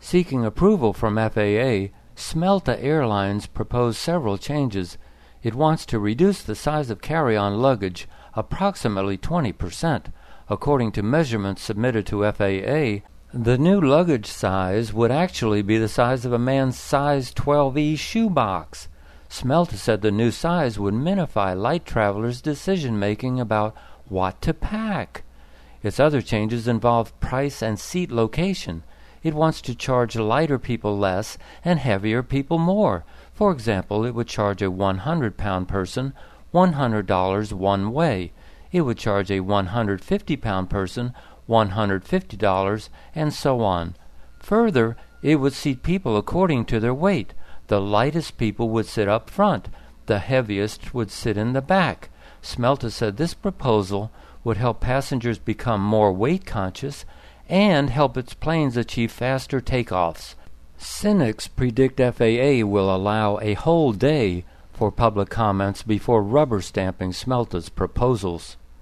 Seeking approval from FAA, Smelta Airlines proposed several changes. It wants to reduce the size of carry-on luggage approximately 20%. According to measurements submitted to FAA, the new luggage size would actually be the size of a man's size 12E shoebox. Smelta said the new size would minify light travelers' decision-making about what to pack. Its other changes involve price and seat location. It wants to charge lighter people less and heavier people more. For example, it would charge a 100-pound person $100 one way. It would charge a 150-pound person $150, and so on. Further, it would seat people according to their weight. The lightest people would sit up front. The heaviest would sit in the back. Smelta said this proposal would help passengers become more weight conscious and help its planes achieve faster takeoffs. Cynics predict FAA will allow a whole day for public comments before rubber stamping Smelta's proposals.